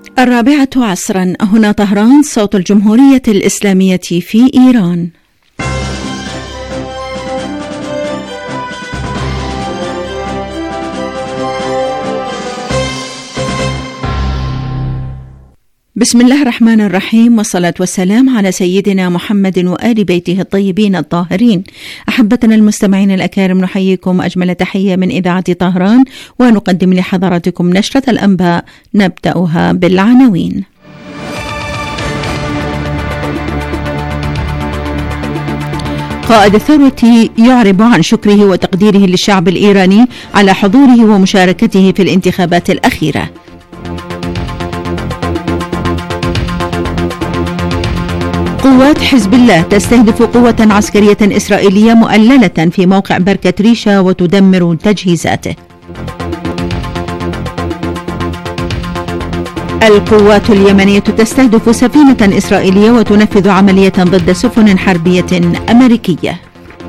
الرابعة عصرا، هنا طهران، صوت الجمهورية الإسلامية في إيران. بسم الله الرحمن الرحيم، والصلاة والسلام على سيدنا محمد وآل بيته الطيبين الطاهرين. أحبتنا المستمعين الأكارم، نحييكم أجمل تحية من إذاعة طهران، ونقدم لحضراتكم نشرة الأنباء نبدأها بالعناوين. قائد الثورة يعرب عن شكره وتقديره للشعب الإيراني على حضوره ومشاركته في الانتخابات الأخيرة. قوات حزب الله تستهدف قوة عسكرية إسرائيلية مؤللة في موقع بركة ريشة وتدمر تجهيزاته. القوات اليمنية تستهدف سفينة إسرائيلية وتنفذ عملية ضد سفن حربية أمريكية.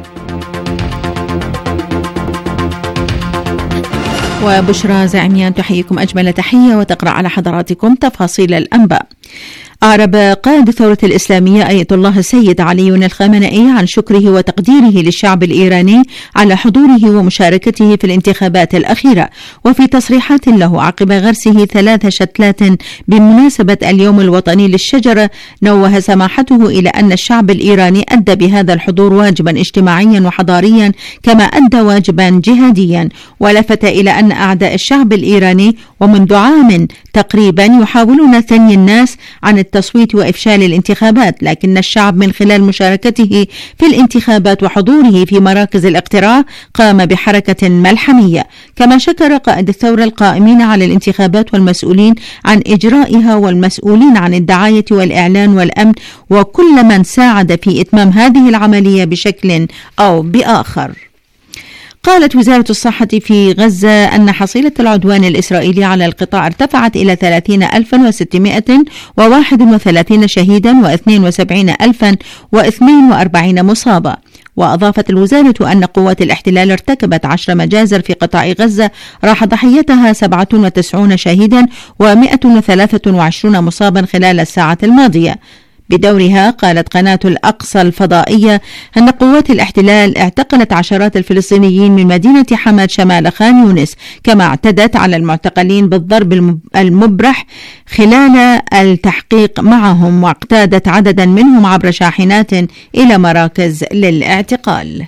وبشرى زعميان تحييكم أجمل تحية وتقرأ على حضراتكم تفاصيل الأنباء. أعرب قائد الثورة الإسلامية آية الله السيد علي الخامنئي عن شكره وتقديره للشعب الإيراني على حضوره ومشاركته في الانتخابات الأخيرة. وفي تصريحات له عقب غرسه 3 شتلات بمناسبة اليوم الوطني للشجرة، نوه سماحته إلى أن الشعب الإيراني أدى بهذا الحضور واجبا اجتماعيا وحضاريا كما أدى واجبا جهاديا، ولفت إلى أن أعداء الشعب الإيراني ومنذ عام تقريبا يحاولون ثني الناس عن التصويت وإفشال الانتخابات، لكن الشعب من خلال مشاركته في الانتخابات وحضوره في مراكز الاقتراع قام بحركة ملحمية. كما شكر قائد الثورة القائمين على الانتخابات والمسؤولين عن إجرائها والمسؤولين عن الدعاية والإعلان والأمن وكل من ساعد في إتمام هذه العملية بشكل أو بآخر. قالت وزارة الصحة في غزة أن حصيلة العدوان الإسرائيلي على القطاع ارتفعت إلى 30,631 شهيدا و72,042 مصابا. وأضافت الوزارة أن قوات الاحتلال ارتكبت 10 مجازر في قطاع غزة راح ضحيتها 97 شهيدا و123 مصابا خلال الساعة الماضية. بدورها قالت قناة الأقصى الفضائية أن قوات الاحتلال اعتقلت عشرات الفلسطينيين من مدينة حماد شمال خان يونس، كما اعتدت على المعتقلين بالضرب المبرح خلال التحقيق معهم، واقتادت عددا منهم عبر شاحنات إلى مراكز للاعتقال.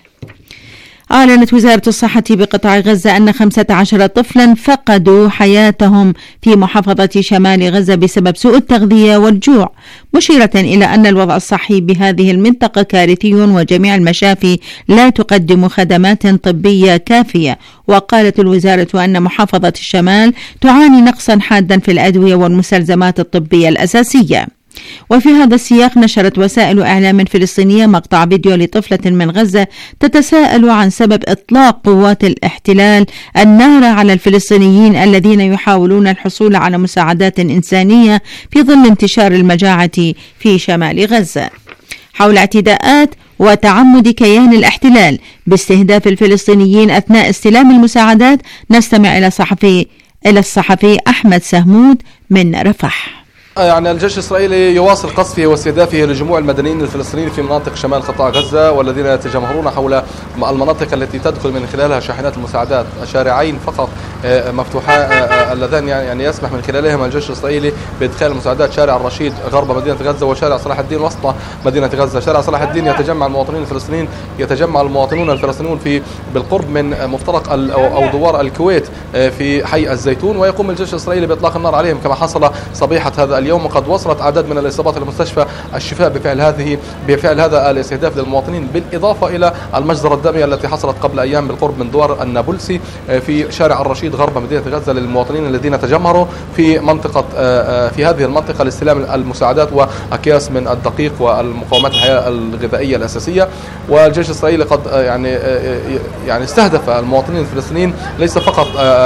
أعلنت وزارة الصحة بقطاع غزة أن 15 طفلا فقدوا حياتهم في محافظة شمال غزة بسبب سوء التغذية والجوع، مشيرة إلى أن الوضع الصحي بهذه المنطقة كارثي وجميع المشافي لا تقدم خدمات طبية كافية. وقالت الوزارة أن محافظة الشمال تعاني نقصا حادا في الأدوية والمستلزمات الطبية الأساسية. وفي هذا السياق نشرت وسائل إعلام فلسطينية مقطع فيديو لطفلة من غزة تتساءل عن سبب إطلاق قوات الاحتلال النار على الفلسطينيين الذين يحاولون الحصول على مساعدات إنسانية في ظل انتشار المجاعة في شمال غزة. حول اعتداءات وتعمد كيان الاحتلال باستهداف الفلسطينيين أثناء استلام المساعدات، نستمع إلى الصحفي أحمد سهمود من رفح. يعني الجيش الإسرائيلي يواصل قصفه واستهدافه لجموع المدنيين الفلسطينيين في مناطق شمال قطاع غزة، والذين يتجمهرون حول المناطق التي تدخل من خلالها شاحنات المساعدات. شارعين فقط مفتوحان اللذان يعني يسمح من خلالهما الجيش الإسرائيلي بإدخال المساعدات: شارع الرشيد غرب مدينة غزة، وشارع صلاح الدين وسط مدينة غزة. شارع صلاح الدين يتجمع المواطنون الفلسطينيون في بالقرب من مفترق أو دوار الكويت في حي الزيتون، ويقوم الجيش الإسرائيلي بإطلاق النار عليهم كما حصل صبيحة هذا اليوم. وقد وصلت أعداد من الإصابات المستشفى الشفاء بفعل هذا الاستهداف للمواطنين، بالإضافة إلى المجزرة الدامية التي حصلت قبل أيام بالقرب من دوار النابلسي في شارع الرشيد غرب مدينة غزة للمواطنين الذين تجمهروا في هذه المنطقة لاستلام المساعدات وأكياس من الدقيق والمقومات الحياة الغذائية الأساسية. والجيش الإسرائيلي قد يعني استهدف المواطنين الفلسطينيين ليس فقط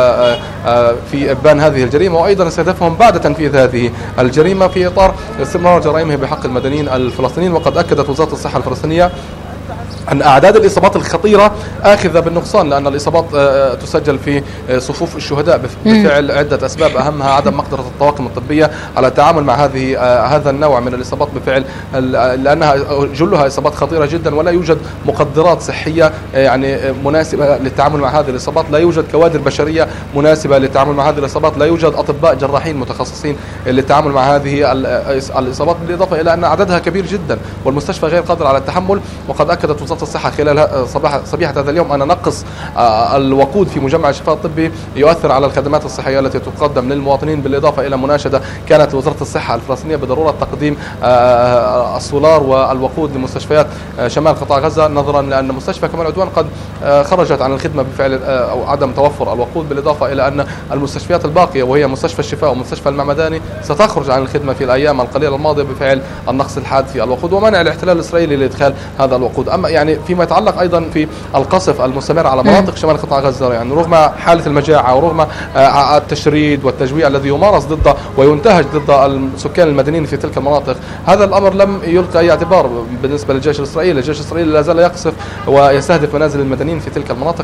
في إبان هذه الجريمة، وأيضا استهدفهم بعد تنفيذ هذه الجريمة في إطار استمرار جرائمه بحق المدنيين الفلسطينيين. وقد أكدت وزارة الصحة الفلسطينية أن أعداد الإصابات الخطيرة آخذة بالنقصان، لأن الإصابات تسجل في صفوف الشهداء بفعل عدة أسباب، أهمها عدم مقدرة الطواقم الطبية على التعامل مع هذا النوع من الإصابات بفعل، لأنها جلها إصابات خطيرة جدا، ولا يوجد مقدرات صحية يعني مناسبة للتعامل مع هذه الإصابات، لا يوجد كوادر بشرية مناسبة للتعامل مع هذه الإصابات، لا يوجد أطباء جراحين متخصصين للتعامل مع هذه الإصابات، بالإضافة إلى أن عددها كبير جدا والمستشفى غير قادر على التحمل. وقد أكدت وزارة الصحة خلال صبيحة هذا اليوم أن نقص الوقود في مجمع الشفاء الطبي يؤثر على الخدمات الصحية التي تقدم للمواطنين، بالإضافة إلى مناشدة كانت وزارة الصحة الفلسطينية بضرورة تقديم السولار والوقود لمستشفيات شمال قطاع غزة، نظرا لأن مستشفى كمال عدوان قد خرجت عن الخدمة بفعل أو عدم توفر الوقود، بالإضافة إلى أن المستشفيات الباقية وهي مستشفى الشفاء ومستشفى المعمداني ستخرج عن الخدمة في الأيام القليلة الماضية بفعل النقص الحاد في الوقود ومنع الاحتلال الإسرائيلي لإدخال هذا الوقود. أما يعني فيما يتعلق أيضا في القصف المستمر على مناطق شمال قطاع غزة، يعني رغم حالة المجاعة ورغم التشريد والتجويع الذي يمارس ضد وينتهج ضد السكان المدنيين في تلك المناطق، هذا الأمر لم يلقى أي اعتبار بالنسبة للجيش الإسرائيلي. الجيش الإسرائيلي لا زال يقصف ويستهدف منازل المدنيين في تلك المناطق.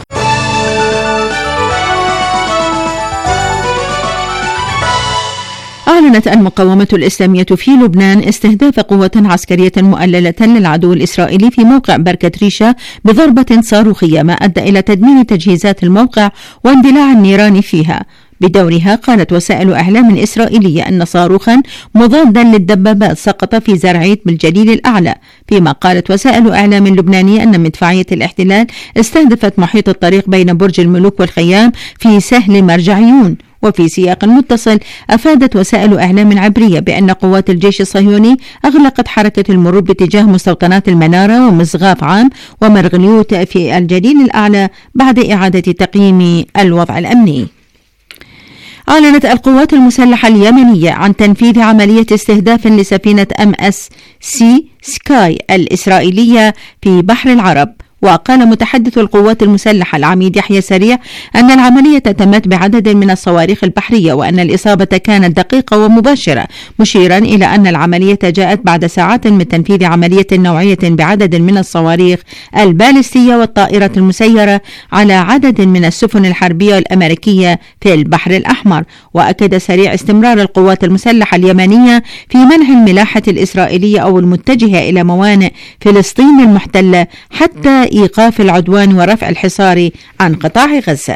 أعلنت المقاومة الإسلامية في لبنان استهداف قوة عسكرية مؤللة للعدو الإسرائيلي في موقع بركة ريشة بضربة صاروخية، ما أدى إلى تدمير تجهيزات الموقع واندلاع النيران فيها. بدورها قالت وسائل إعلام إسرائيلية أن صاروخا مضادا للدبابات سقط في زرعيت بالجليل الأعلى، فيما قالت وسائل إعلام لبنانية أن مدفعية الاحتلال استهدفت محيط الطريق بين برج الملوك والخيام في سهل مرجعيون. وفي سياق متصل أفادت وسائل إعلام عبرية بأن قوات الجيش الصهيوني أغلقت حركة المرور باتجاه مستوطنات المنارة ومزغاف عام ومرغليوت في الجليل الأعلى بعد إعادة تقييم الوضع الأمني. أعلنت القوات المسلحة اليمنية عن تنفيذ عملية استهداف لسفينة MSC سكاي الإسرائيلية في بحر العرب. وقال متحدث القوات المسلحة العميد يحيى سريع أن العملية تمت بعدد من الصواريخ البحرية وأن الإصابة كانت دقيقة ومباشرة، مشيرا إلى أن العملية جاءت بعد ساعات من تنفيذ عملية نوعية بعدد من الصواريخ البالستية والطائرة المسيرة على عدد من السفن الحربية الأمريكية في البحر الأحمر. وأكد سريع استمرار القوات المسلحة اليمنية في منع الملاحة الإسرائيلية أو المتجهة إلى موانئ فلسطين المحتلة حتى إيقاف العدوان ورفع الحصار عن قطاع غزة.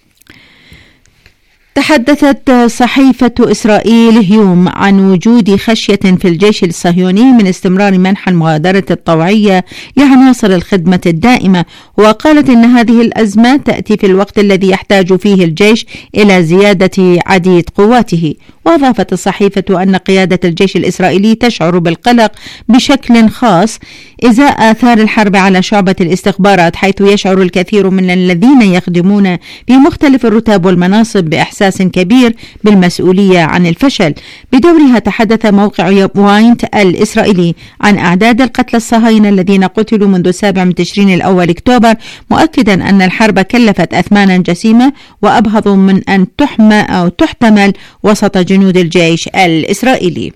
تحدثت صحيفة إسرائيل هيوم عن وجود خشية في الجيش الصهيوني من استمرار منح المغادرة الطوعية لعناصر الخدمة الدائمة، وقالت إن هذه الأزمة تأتي في الوقت الذي يحتاج فيه الجيش إلى زيادة عديد قواته. وأضافت الصحيفة أن قيادة الجيش الإسرائيلي تشعر بالقلق بشكل خاص إزاء آثار الحرب على شعبة الاستخبارات، حيث يشعر الكثير من الذين يخدمون في مختلف الرتب والمناصب بإحساس كبير بالمسؤولية عن الفشل. بدورها تحدث موقع بوينت الإسرائيلي عن أعداد القتلى الصهاينة الذين قتلوا منذ 7 من تشرين الأول أكتوبر، مؤكدا أن الحرب كلفت أثمانا جسيمة وأبهض من أن تحمى أو تحتمل وسط جنود الجيش الإسرائيلي.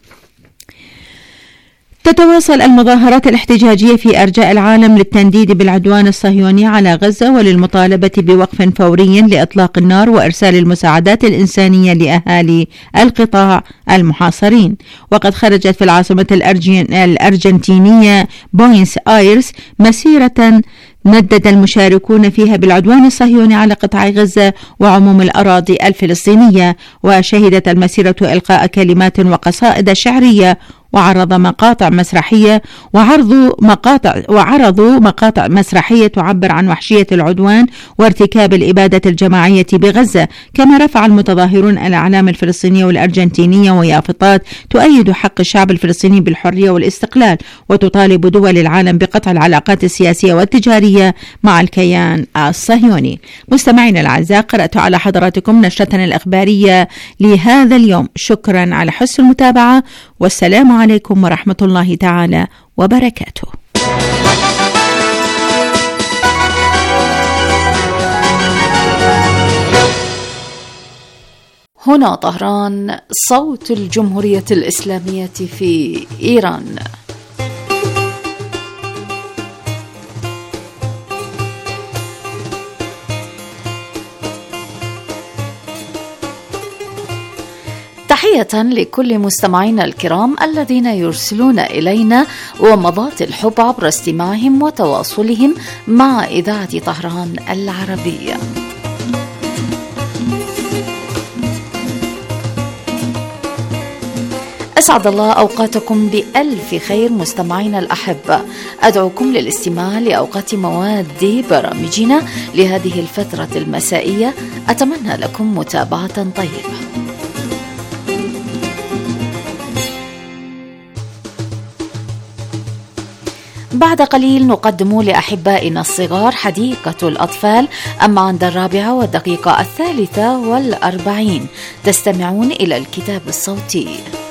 تتواصل المظاهرات الاحتجاجية في أرجاء العالم للتنديد بالعدوان الصهيوني على غزة وللمطالبة بوقف فوري لإطلاق النار وإرسال المساعدات الإنسانية لأهالي القطاع المحاصرين. وقد خرجت في العاصمة الأرجنتينية بوينس آيرس مسيرة ندد المشاركون فيها بالعدوان الصهيوني على قطاع غزة وعموم الأراضي الفلسطينية. وشهدت المسيرة إلقاء كلمات وقصائد شعرية وعرضوا مقاطع مسرحية تعبر عن وحشية العدوان وارتكاب الإبادة الجماعية بغزة. كما رفع المتظاهرون الأعلام الفلسطينية والأرجنتينية ويافطات تؤيد حق الشعب الفلسطيني بالحرية والاستقلال، وتطالب دول العالم بقطع العلاقات السياسية والتجارية مع الكيان الصهيوني. مستمعينا الأعزاء، قرأت على حضراتكم نشرتنا الإخبارية لهذا اليوم. شكرا على حسن المتابعة، والسلام عليكم ورحمة الله تعالى وبركاته. هنا طهران، صوت الجمهورية الإسلامية في إيران. تحية لكل مستمعينا الكرام الذين يرسلون إلينا ومضات الحب عبر استماعهم وتواصلهم مع إذاعة طهران العربية. أسعد الله أوقاتكم بألف خير مستمعين الأحبة. أدعوكم للاستماع لأوقات مواد برامجنا لهذه الفترة المسائية. أتمنى لكم متابعة طيبة. بعد قليل نقدم لأحبائنا الصغار حديقة الأطفال، أما عند 4:43 تستمعون إلى الكتاب الصوتي.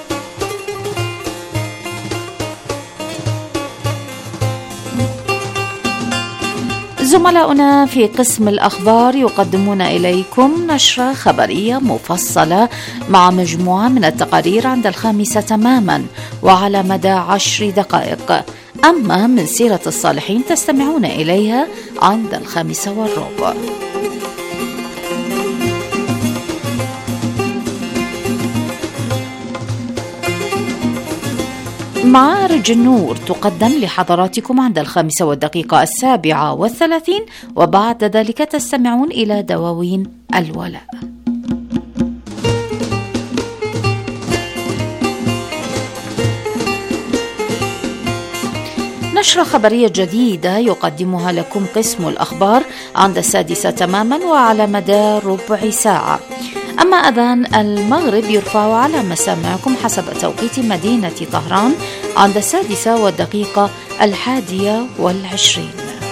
زملاؤنا في قسم الأخبار يقدمون إليكم نشرة خبرية مفصلة مع مجموعة من التقارير عند 5 تماما وعلى مدى 10 دقائق. أما من سيرة الصالحين تستمعون إليها عند 5:15. معارج النور تقدم لحضراتكم عند 5:37 وبعد ذلك تستمعون إلى دواوين الولاء. نشرة خبرية جديدة يقدمها لكم قسم الأخبار عند 6 تماما وعلى مدى ربع ساعة. أما أذان المغرب يرفع على مسامعكم حسب توقيت مدينة طهران عند 6:21.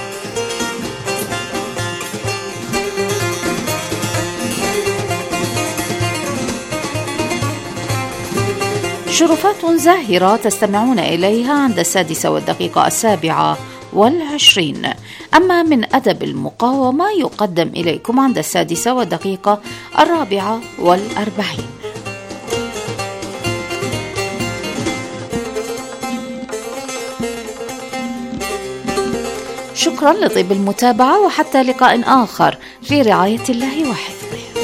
شرفات زاهرة تستمعون إليها عند 6:27. أما من أدب المقاومة يقدم إليكم عند 6:44. شكرا لطيب المتابعة وحتى لقاء آخر في رعاية الله وحفظه.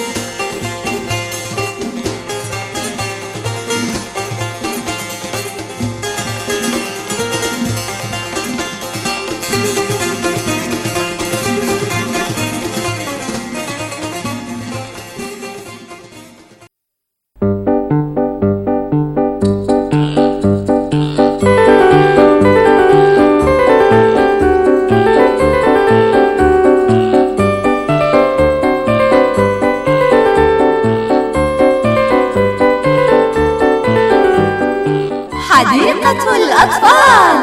حديقة الأطفال.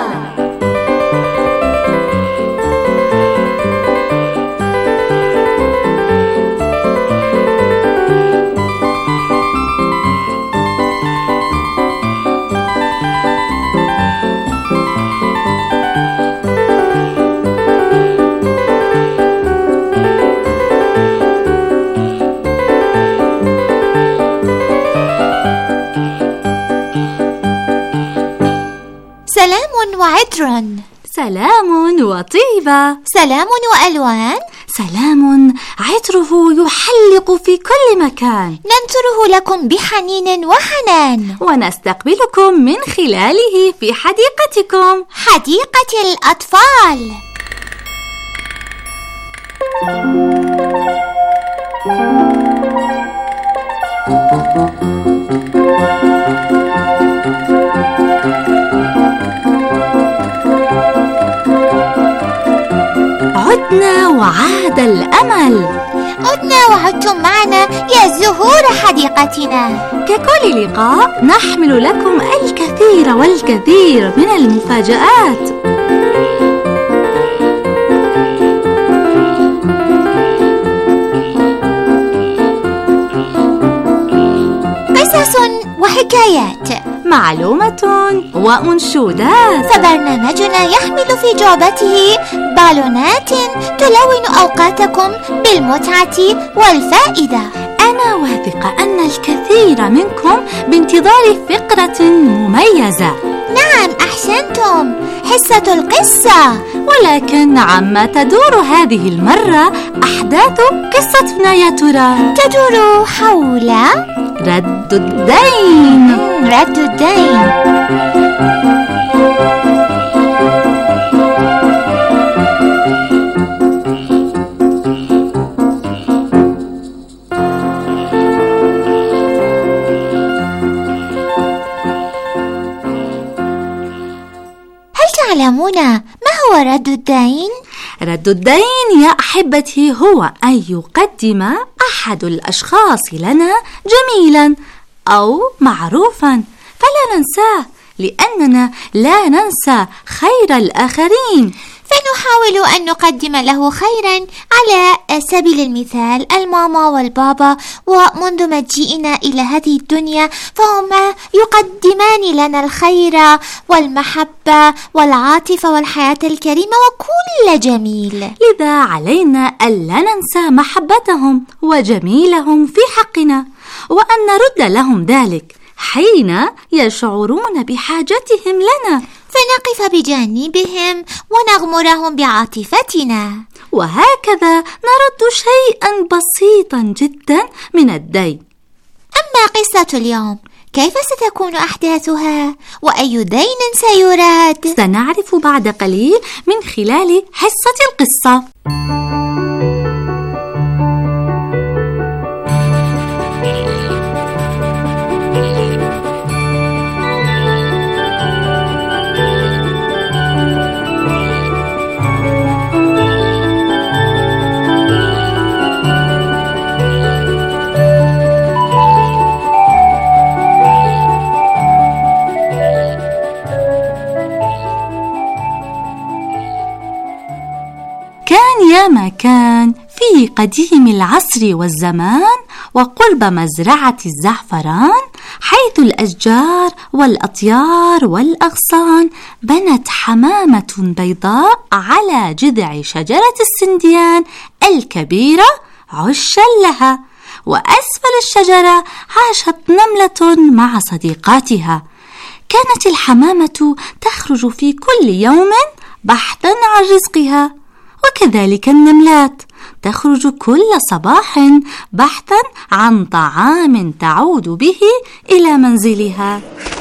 سلام وعطر، سلام وطيبة، سلام وألوان، سلام عطره يحلق في كل مكان. ننثره لكم بحنين وحنان ونستقبلكم من خلاله في حديقتكم، حديقة الأطفال. عدنا وعاد الأمل، عدنا وعدتم معنا يا زهور حديقتنا. ككل لقاء نحمل لكم الكثير والكثير من المفاجآت. قصص وحكايات، معلومة وأنشودات. فبرنامجنا يحمل في جعبته بالونات تلون أوقاتكم بالمتعة والفائدة. أنا واثقة أن الكثير منكم بانتظار فقرة مميزة. نعم أحسنتم، حصة القصة. ولكن عما تدور هذه المرة أحداث قصتنا يا ترى؟ تدور حول رد الدين. رد الدين. تعلمون ما هو رد الدين؟ رد الدين يا أحبتي هو أن يقدم أحد الأشخاص لنا جميلا أو معروفا فلا ننساه، لأننا لا ننسى خير الآخرين، فنحاول أن نقدم له خيرا. على سبيل المثال الماما والبابا، ومنذ مجيئنا إلى هذه الدنيا فهما يقدمان لنا الخير والمحبة والعاطفة والحياة الكريمة وكل جميل. لذا علينا ألا ننسى محبتهم وجميلهم في حقنا، وأن نرد لهم ذلك حين يشعرون بحاجتهم لنا، فنقف بجانبهم ونغمرهم بعاطفتنا، وهكذا نرد شيئا بسيطا جدا من الدين. أما قصة اليوم كيف ستكون أحداثها؟ وأي دين سيراد؟ سنعرف بعد قليل من خلال حصة القصة. ياما كان في قديم العصر والزمان وقرب مزرعة الزعفران، حيث الأشجار والأطيار والأغصان، بنت حمامة بيضاء على جذع شجرة السنديان الكبيرة عشا لها، وأسفل الشجرة عاشت نملة مع صديقاتها. كانت الحمامة تخرج في كل يوم بحثا عن رزقها، وكذلك النملات تخرج كل صباح بحثا عن طعام تعود به إلى منزلها.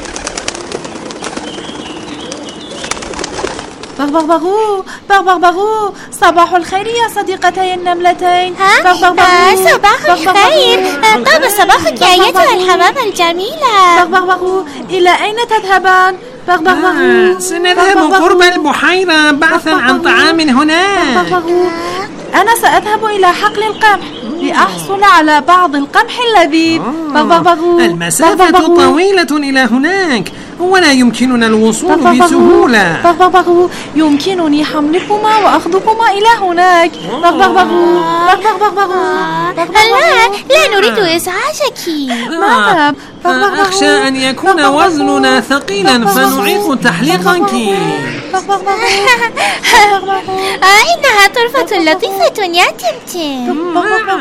بغبغبغو بغبغبغو، صباح الخير يا صديقتي النملتين. صباح الخير. طاب صباحك يا أيتها الحمامة الجميلة. بغبغبغو، إلى أين تذهبان؟ بغبغبغو، سنذهب قرب البحيرة بحثا عن طعام هناك. بغبغبغو، أنا سأذهب إلى حقل القمح لأحصل على بعض القمح اللذيذ. بغبغبغو، المسافة طويلة إلى هناك ولا يمكننا الوصول بسهولة. بغبغبغو، يمكنني حملكما وأخذكما إلى هناك. بغبغبغو بغبغبغو. لا نريد إزعاجك. ماذا؟ أخشى أن يكون وزننا ثقيلا فنعيق تحليقك. إنها طرفة لطيفة يا تمتم.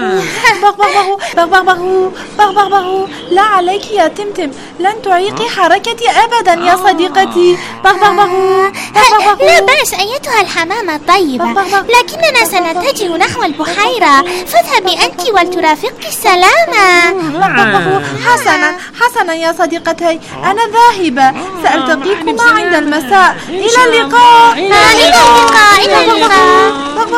بغبغبغو، لا عليك يا تمتم، لن تعيقي حركتي أبدا يا صديقتي. بغبغبغو. لا بأس أيتها الحمامة الطيبة، لكننا سنتجه نحو البحيرة، فاذهبي أنت ولترافقك السلامة. حسنا يا صديقتي، أنا ذاهبة، سألتقيكما عند المساء. إلى اللقاء. إلى اللقاء.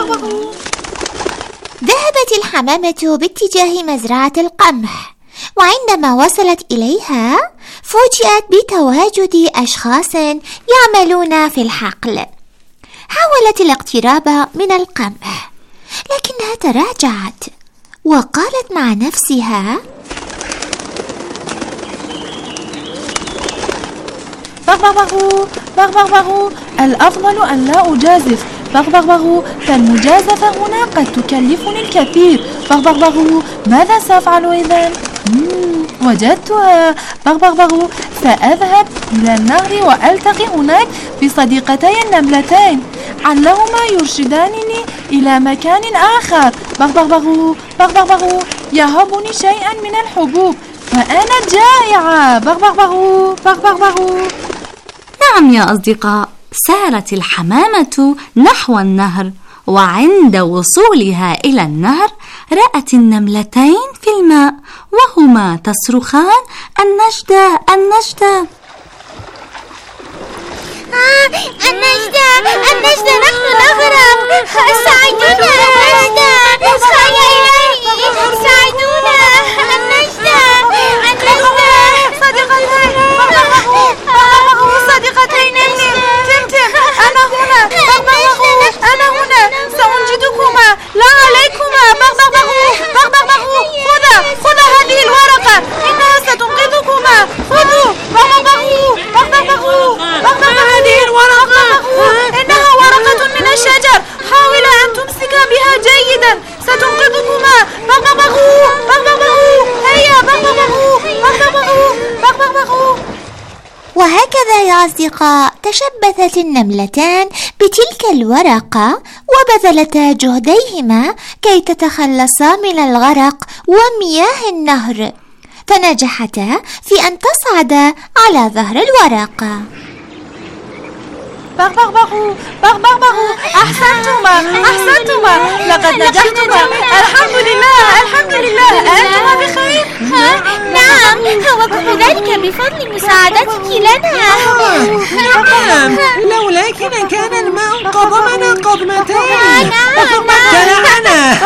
ذهبت الحمامة باتجاه مزرعة القمح، وعندما وصلت إليها فوجئت بتواجد أشخاص يعملون في الحقل. حاولت الاقتراب من القمح لكنها تراجعت وقالت مع نفسها: بغبغبغو، الأفضل أن لا أجازف. بغبغبغو، فالمجازفة هنا قد تكلفني الكثير. بغبغبغو، ماذا سأفعل إذن؟ وجدتها. بغبغبغو، سأذهب إلى النهر وألتقي هناك بصديقتي النملتين، علهما يرشدانني إلى مكان آخر. بغبغبغو، يهبني شيئا من الحبوب وأنا جائعة. بغبغبغو. نعم يا أصدقاء، سارت الحمامة نحو النهر، وعند وصولها إلى النهر رأت النملتين في الماء وهما تصرخان النجدة النجدة. النجدة النجدة، نحن نغرق، ساعدونا النجدة، يا إلهي ساعدونا النجدة النجدة. صديقتين تمتم، أنا هنا، أنا هنا، سأنجدكما، لا عليكما، بغبغبغوا، خذ هذه الورقة، إنها ستنقذكما، خذوا، بغبغبغوا، هذه الورقة، إنها ورقة من الشجر، حاول أن تمسك بها جيدا، ستنقذكما، بغبغبغوا، هيا بغبغبغوا. وهكذا يا أصدقاء تشبثت النملتان بتلك الورقة وبذلتا جهديهما كي تتخلصا من الغرق ومياه النهر، فنجحتا في أن تصعدا على ظهر الورقة. بغبغبغوا، أحسنتما، لقد نجحتما، الحمد لله، أنتما بخير؟ نعم، وكل ذلك بفضل مساعدتك لنا. نعم، لولاك لكان الماء قضمنا قضمتين وتمكننا.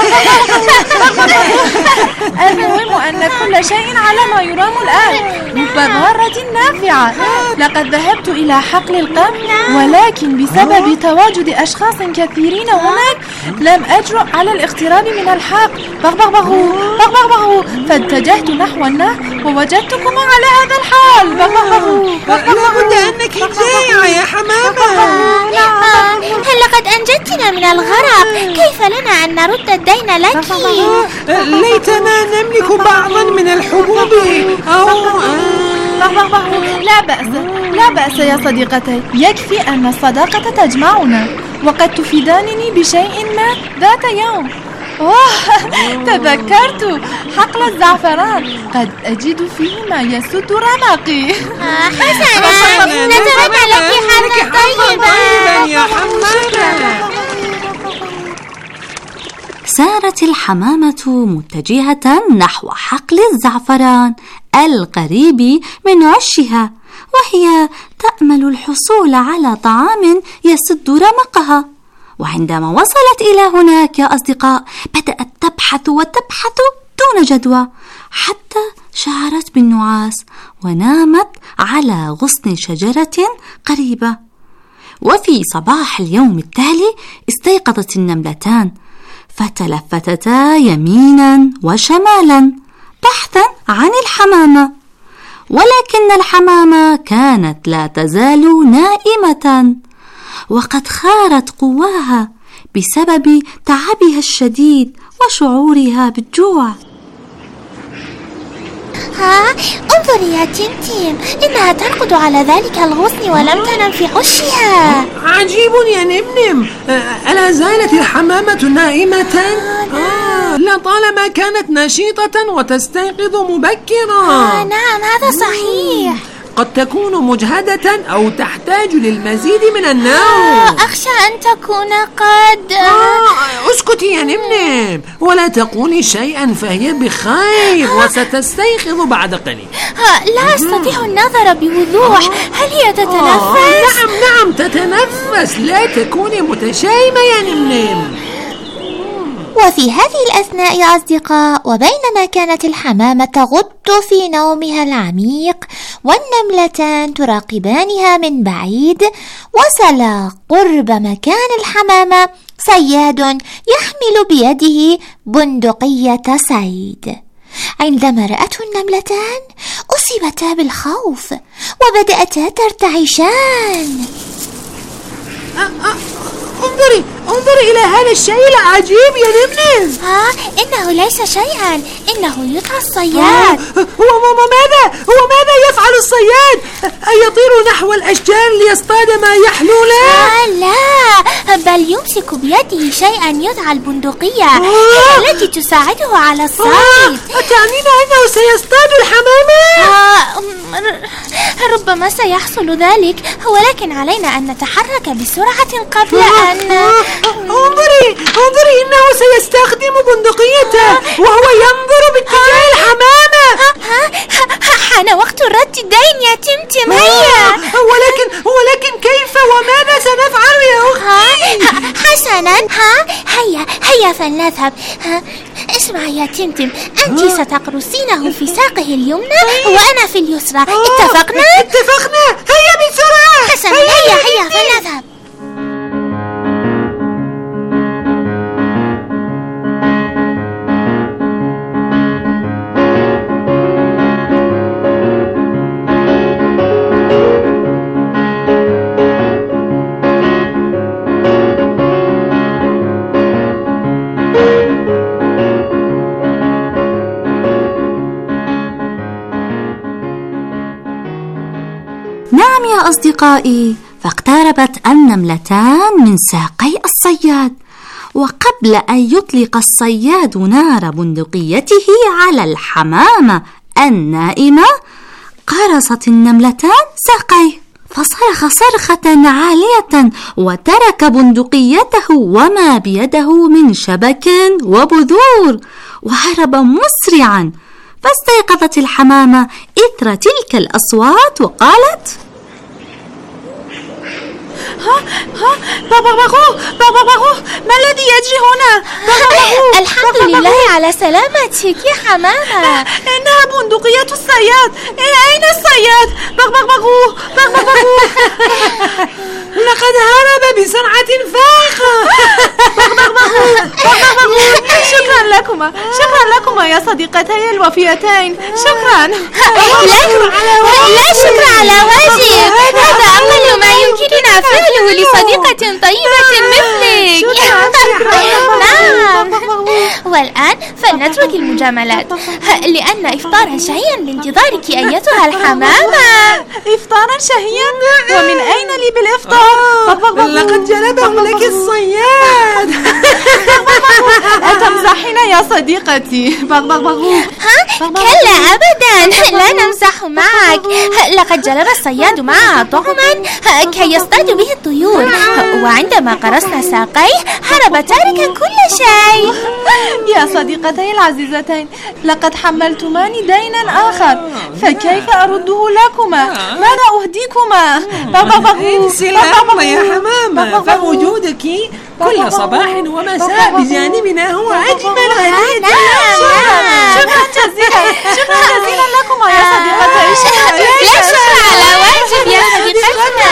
المهم أن كل شيء على ما يرام الآن، بضارة نافعة. لقد ذهبت إلى حقل القمح، ولكن بسبب تواجد أشخاص كثيرين هناك لم أجرؤ على الاقتراب من الحقل. بغبغبغوا، فاتجهت نحو النهر ووجدتكما على هذا الحال. بغبغبغوا. لابد أنك جائعة يا حمامة. لقد أنجدتنا من الغرق، كيف لنا أن نرد الدين لك؟ ليتنا نملك بعضا من الحبوب أو لا بأس يا صديقتي، يكفي أن الصداقة تجمعنا، وقد تفيدانني بشيء ما ذات يوم. تذكرت حقل الزعفران، قد أجد فيه ما يسد رمقي. حسنا، نتمنى لك حظا طيبا يا حمامة. سارت الحمامة متجهة نحو حقل الزعفران القريب من عشها، وهي تأمل الحصول على طعام يسد رمقها. وعندما وصلت إلى هناك يا أصدقاء بدأت تبحث دون جدوى، حتى شعرت بالنعاس ونامت على غصن شجرة قريبة. وفي صباح اليوم التالي استيقظت النملتان، فتلفتتا يمينا وشمالا بحثا عن الحمامة، ولكن الحمامة كانت لا تزال نائمة، وقد خارت قواها بسبب تعبها الشديد وشعورها بالجوع. انظري يا تيمتيم، إنها ترقد على ذلك الغصن ولم تنم في عشها. عجيب يا نمنم، ألا زالت الحمامة نائمة؟ لطالما كانت نشيطة وتستيقظ مبكرا. نعم، هذا صحيح. قد تكون مجهدة أو تحتاج للمزيد من النوم. أخشى أن تكون قد اسكتي يا نمنم، ولا تقولي شيئا، فهي بخير وستستيقظ بعد قليل. لا أستطيع النظر بوضوح، هل هي تتنفس؟ نعم تتنفس، لا تكوني متشائمة يا نمنم. وفي هذه الأثناء يا أصدقاء، وبينما كانت الحمامة تغط في نومها العميق والنملتان تراقبانها من بعيد، وصل قرب مكان الحمامة صياد يحمل بيده بندقية صيد. عندما رأته النملتان أصيبتا بالخوف وبدأتا ترتعشان. انظري إلى هذا الشيء العجيب يا نمنم. إنه ليس شيئا، إنه يدعى الصياد. هو ماذا يفعل الصياد؟ أيطير نحو الأشجار ليصطاد ما يحلو له؟ لا، بل يمسك بيده شيئا يدعى البندقية، هي التي تساعده على الصيد. تعنين أنه سيصطاد الحمامة؟ ربما سيحصل ذلك، ولكن علينا أن نتحرك بسرعة قبل أن... انظري إنه سيستخدم بندقيته وهو ينظر باتجاه الحمامة. حان وقت الرد الدين يا تمتم. هيا. ولكن كيف وماذا سنفعل يا أختي؟ حسنا، هيا فلنذهب. اسمع يا تمتم، أنت ستقرصينه في ساقه اليمنى وأنا في اليسرى. اتفقنا؟ هيا بسرعة. حسنا، هيا فلنذهب. نعم يا أصدقائي، فاقتربت النملتان من ساقي الصياد، وقبل أن يطلق الصياد نار بندقيته على الحمامة النائمة قرصت النملتان ساقيه، فصرخ صرخة عالية وترك بندقيته وما بيده من شبك وبذور وهرب مسرعا. فاستيقظت الحمامة إثر تلك الأصوات وقالت: بابا، ما الذي يجري هنا؟ الحمد لله على سلامتك يا حمامة. إنها بندقية الصياد. أين الصياد؟ بغبغبغو. لقد هرب بسرعة فائقة. شكرا لكما يا صديقتي الوفيتين. شكرا. لا شكر على واجب. هذا أقل ما يمكننا فعله لصديقة طيبة مثلك. نعم. والآن فلنترك المجاملات، لأن إفطارا شهيا بانتظارك أيتها الحمامة. إفطارا شهيا؟ ومن أين لي بالإفطار؟ لقد جلبه لك الصياد. أتمزحين يا صديقتي؟ كلا أبدا، لا نمزح معك. لقد جلب الصياد معه طعما كي يصطاد به الطيور، وعندما قرصنا ساقيه هرب تاركا كل شيء. يا صديقتي العزيزتين، لقد حملتماني دينا آخر، فكيف أرده لكما؟ ماذا أهديكما؟ انسي الهم يا حمامة، فوجودك كل صباح ومساء بجانبنا هو أجمل هدية. شكرا جزيلا لكما يا صديقتي. لا شكر على واجب يا صديقتنا.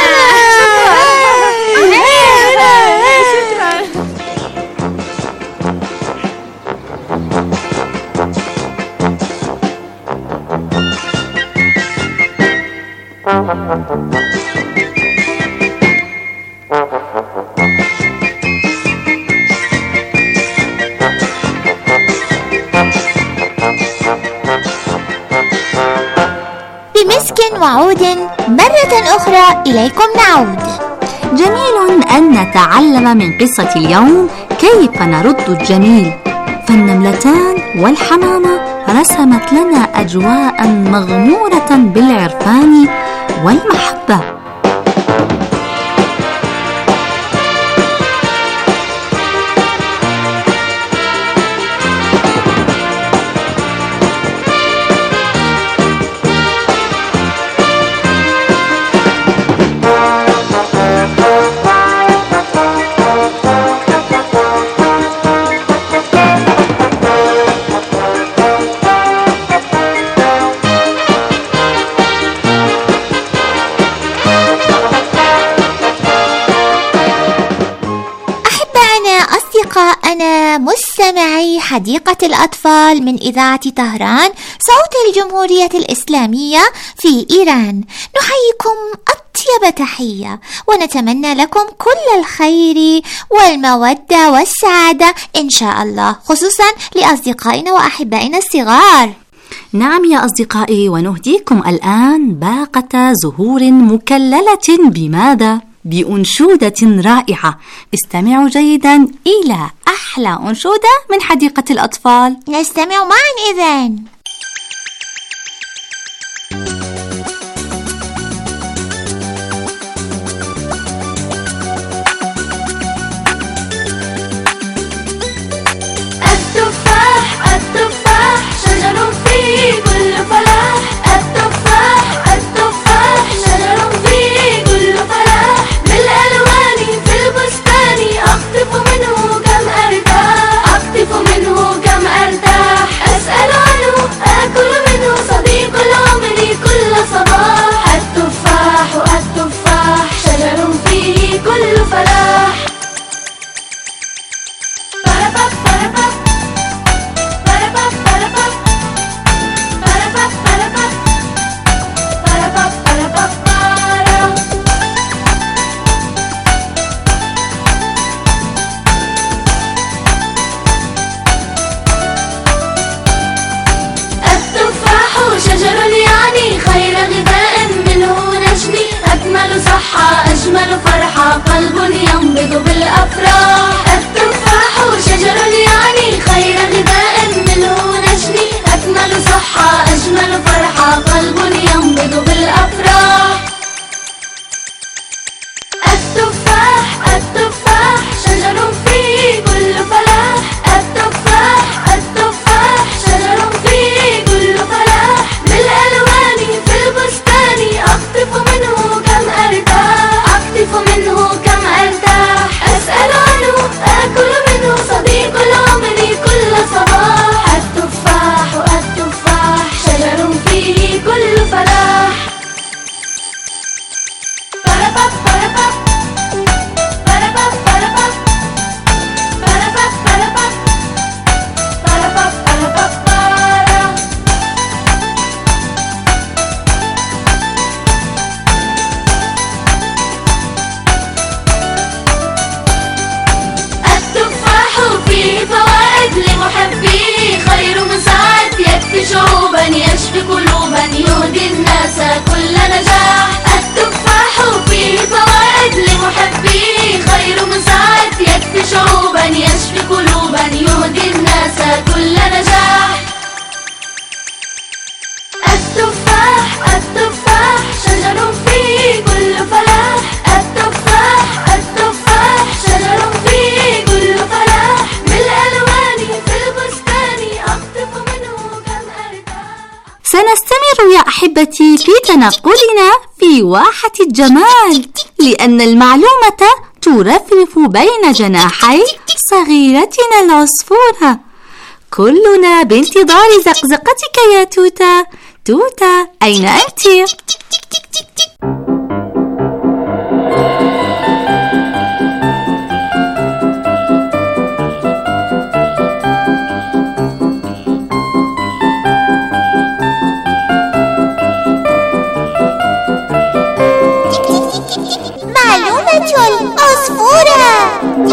بمسك وعود مرة أخرى إليكم نعود. جميل أن نتعلم من قصة اليوم كيف نرد الجميل، فالنملتان والحمامة رسمت لنا أجواء مغمورة بالعرفان والمحبة. أنا مستمعي حديقة الأطفال من إذاعة طهران صوت الجمهورية الإسلامية في إيران، نحييكم أطيب تحية ونتمنى لكم كل الخير والمودة والسعادة إن شاء الله، خصوصا لأصدقائنا وأحبائنا الصغار. نعم يا أصدقائي، ونهديكم الآن باقة زهور مكللة بماذا؟ بأنشودة رائعة. استمعوا جيدا إلى أحلى أنشودة من حديقة الأطفال. نستمع معا إذن. أجمل فرحة قلب ينبض بالأفراح. التفاح شجر يعني خير غذاء منه نجني، أكمل صحة أجمل فرحة قلب ينبض بالأفراح. التفاح التفاح شجر فيه كل فلاح. التفاح التفاح شجر فيه كل فلاح. بالألوان في البستان أقطف منه كم أرتاح. أقطف منه كم أرتاح. أسأل عنه آكل منه صديق العمر كل صباح. التفاح التفاح شجر فيه كل فلاح. لمحبيه خير مساعد، يكفي شعوبا يشفي قلوبا يهدي الناس كل نجاح. التفاح فيه فوائد لمحبيه خير مساعد، يكفي شعوبا يشفي قلوبا يهدي الناس كل نجاح. التفاح التفاح شجر فيه كل فلاح. التفاح التفاح شجر فيه كل فلاح. بالألوان في البستان أقطف منه كم أرتاح. سنستمر يا أحبتي في تنقلنا في واحة الجمال، لأن المعلومة ترفرف بين جناحي صغيرتنا العصفورة. كلنا بانتظار زقزقتك يا توتا. توتا أين أنت؟ معلومة العصفورة.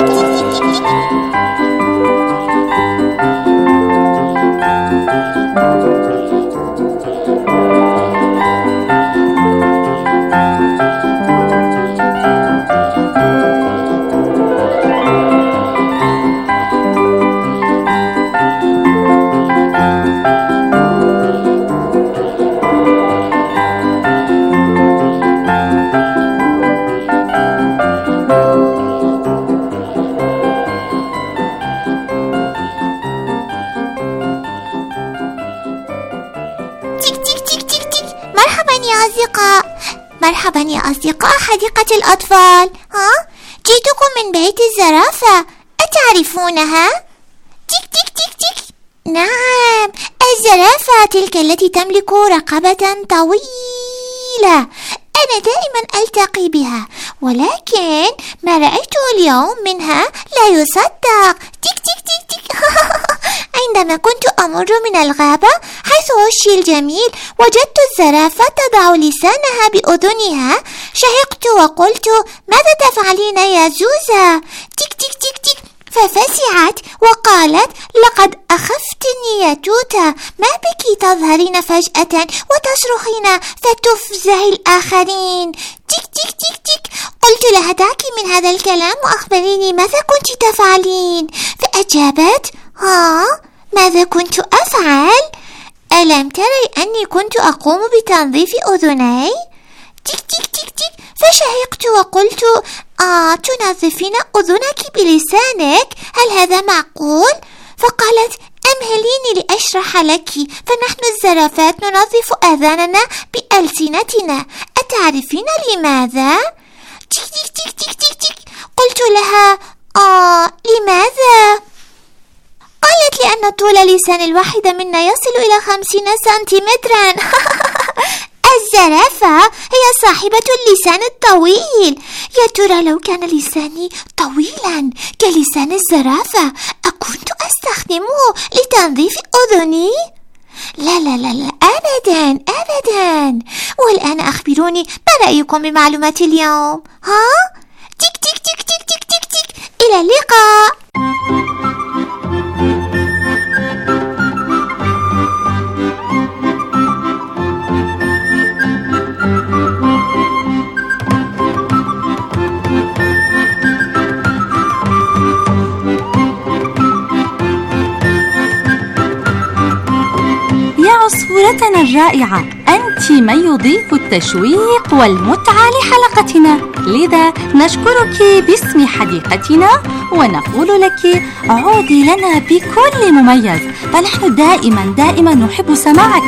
مرحبا يا أصدقاء حديقة الأطفال. جئتكم من بيت الزرافة، أتعرفونها؟ تيك تيك تيك تيك. نعم، الزرافة تلك التي تملك رقبة طويلة. أنا دائما ألتقي بها، ولكن ما رأيته اليوم منها لا يصدق. تيك تيك تيك تيك. عندما كنت أمر من الغابة حيث عشي الجميل، وجدت الزرافة تضع لسانها بأذنها. شهقت وقلت: ماذا تفعلين يا زوزة؟ تيك تيك تيك تيك. ففزعت وقالت: لقد أخفتني يا توتا، ما بك تظهرين فجأة وتصرخين فتفزعي الآخرين. تيك تيك تيك تيك. قلت لها: دعك من هذا الكلام وأخبريني ماذا كنت تفعلين. فأجابت: ماذا كنت أفعل؟ ألم تري أني كنت أقوم بتنظيف أذني؟ تيك تيك تيك تيك. فشهقت وقلت: تنظفين أذنك بلسانك؟ هل هذا معقول؟ فقالت: أمهليني لأشرح لك، فنحن الزرافات ننظف آذاننا بألسنتنا. أتعرفين لماذا؟ تيك تيك تيك تيك تيك تيك. قلت لها: لماذا؟ قالت: لأن طول لسان الواحدة منا يصل إلى 50 سنتيمترا. الزرافة هي صاحبة اللسان الطويل. يا ترى لو كان لساني طويلا كلسان الزرافة أكنت أستخدمه لتنظيف أذني؟ لا لا لا لا، أبدا أبدا. والآن أخبروني ما رأيكم بمعلومات اليوم؟ تيك تيك تيك تيك تيك تيك تيك. إلى اللقاء. مذيعتنا الرائعة، أنت من يضيف التشويق والمتعة لحلقتنا، لذا نشكرك باسم حديقتنا ونقول لك عودي لنا بكل مميز، فنحن دائما نحب سماعك.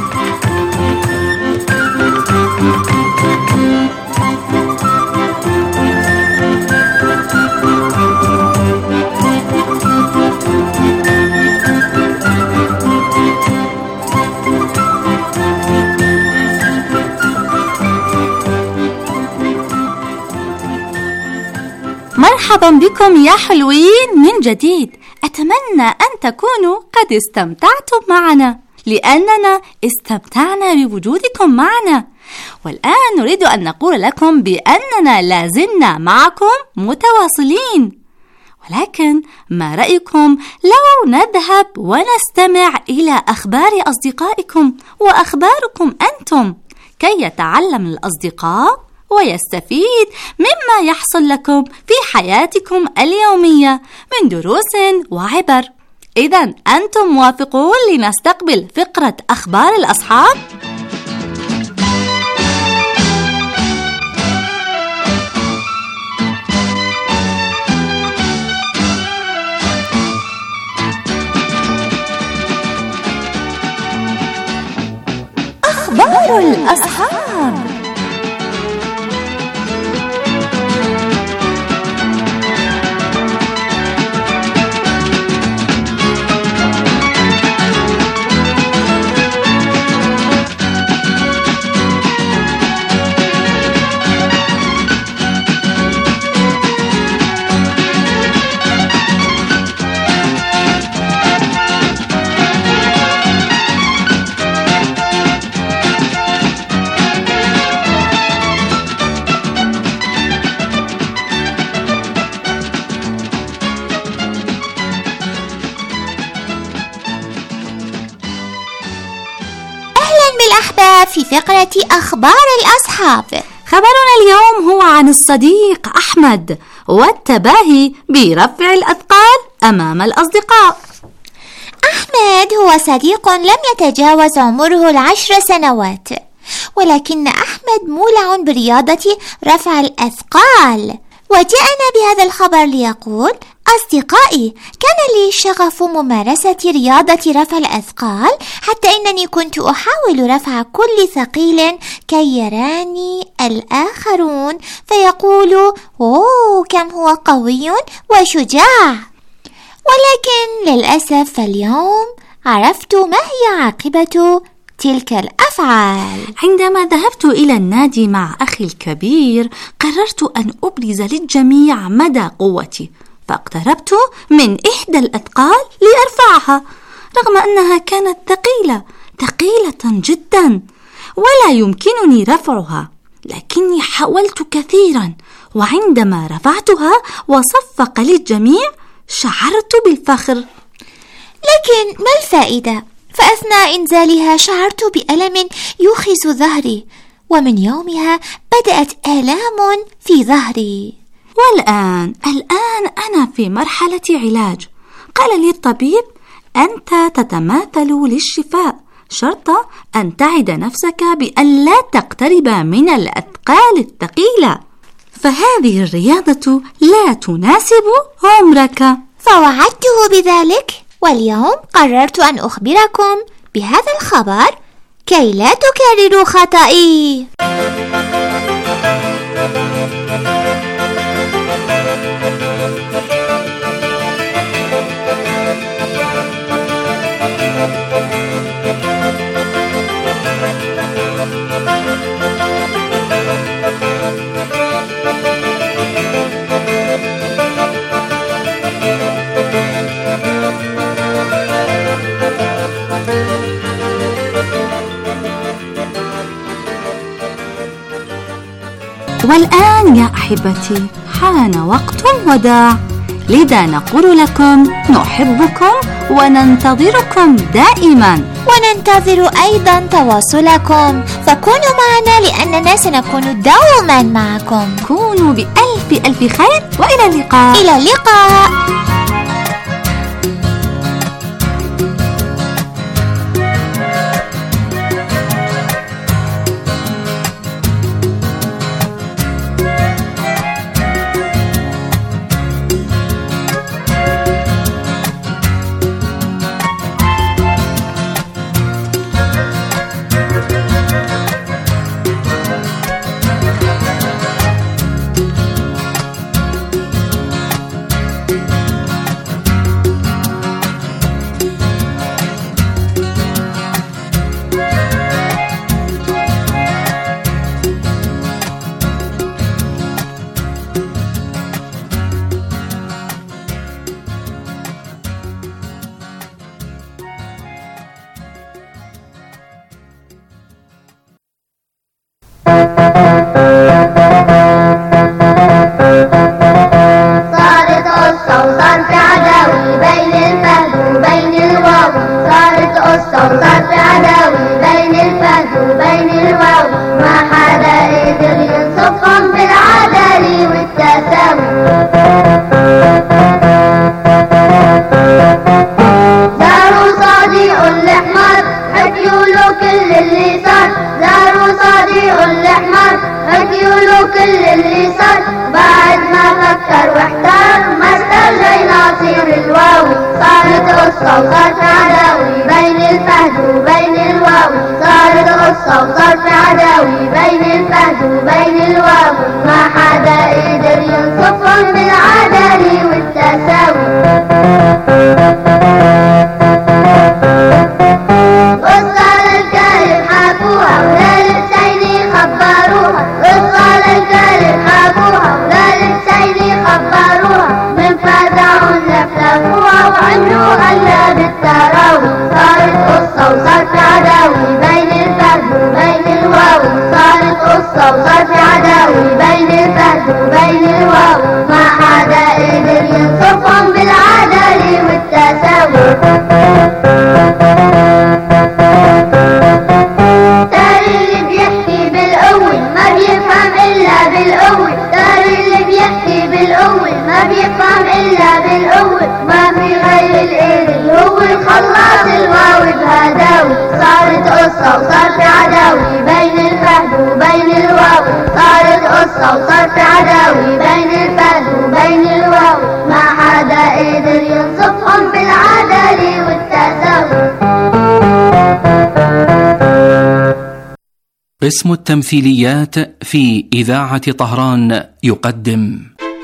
مرحبا بكم يا حلوين من جديد. أتمنى أن تكونوا قد استمتعتم معنا، لأننا استمتعنا بوجودكم معنا. والآن نريد أن نقول لكم بأننا لازلنا معكم متواصلين، ولكن ما رأيكم لو نذهب ونستمع إلى أخبار أصدقائكم وأخباركم أنتم، كي يتعلم الأصدقاء ويستفيد مما يحصل لكم في حياتكم اليومية من دروس وعبر. إذن أنتم موافقون لنستقبل فقرة أخبار الأصحاب؟ أخبار الأصحاب. في فقرة أخبار الأصحاب. خبرنا اليوم هو عن الصديق أحمد والتباهي برفع الأثقال أمام الأصدقاء. أحمد هو صديق لم يتجاوز عمره 10 سنوات، ولكن أحمد مولع برياضة رفع الأثقال، وجاءنا بهذا الخبر ليقول: أصدقائي، كان لي شغف ممارسة رياضة رفع الأثقال، حتى إنني كنت أحاول رفع كل ثقيل كي يراني الآخرون فيقولوا: أوه كم هو قوي وشجاع. ولكن للأسف اليوم عرفت ما هي عاقبة تلك الأفعال. عندما ذهبت إلى النادي مع أخي الكبير، قررت أن أبرز للجميع مدى قوتي، فاقتربت من إحدى الأثقال لأرفعها، رغم أنها كانت ثقيلة جدا ولا يمكنني رفعها، لكني حاولت كثيرا، وعندما رفعتها وصفق للجميع شعرت بالفخر. لكن ما الفائدة؟ فأثناء إنزالها شعرت بألم يوخز ظهري، ومن يومها بدأت آلام في ظهري. والآن أنا في مرحلة علاج. قال لي الطبيب: أنت تتماثل للشفاء، شرط أن تعد نفسك بأن لا تقترب من الأثقال الثقيلة، فهذه الرياضة لا تناسب عمرك. فوعدته بذلك، واليوم قررت أن أخبركم بهذا الخبر كي لا تكرروا خطئي. والآن يا أحبتي حان وقت الوداع، لذا نقول لكم نحبكم وننتظركم دائما، وننتظر أيضا تواصلكم، فكونوا معنا لأننا سنكون دوما معكم. كونوا بألف خير، وإلى اللقاء. إلى اللقاء. صارت قصة وصار في عداوي بين الفهد وبين الواو، صارت قصة وصار في عداوي بين الفهد وبين الواو، ما حدا قدر ينصفهم بالعدالة والتساوي. زاروا صديق الحمار حكيوا له كل اللي صار، زاروا صديق الحمار حكيوا له كل اللي صار، بعد ما فكر واحتار ما استرجع ناصير الواوي. صارت قصة وصار في عداوي بين الفهد وبين الواوي، صارت قصة وصار في عداوي بين الفهد وبين الواوي، ما حدا قدر ينصفهم بالعدالة والتساوي. قصة للكلب حكوها وللحسيني خبروها، قصة للكلب حكوها وللحسيني خبروها، من فزعهم لفلفوها وعملوا هلا بالتراوي. صارت قصة وصار في عداوي بين الفهد وبين الواوي، صارت قصة وصار في عداوي بين الفهد وبين الواوي، ما حدا قدر ينصفهم بالعدالة والتساوي. تاري اللي بيحكي بالقوة ما بيفهم إلا بالقوة، تاري اللي بيحكي بالقوة ما بيفهم إلا بالقوة، ما في غير القدر هو الخلاص الواوي بهداوي. صارت قصة وصار في عداوي بين الفهد وبين الواوي، صارت قصة وصار في عداوي بين الفهد وبين الواوي، ما حدا قدر ينصفهم بالعدالة والتساوي. قسم التمثيليات في إذاعة طهران يقدم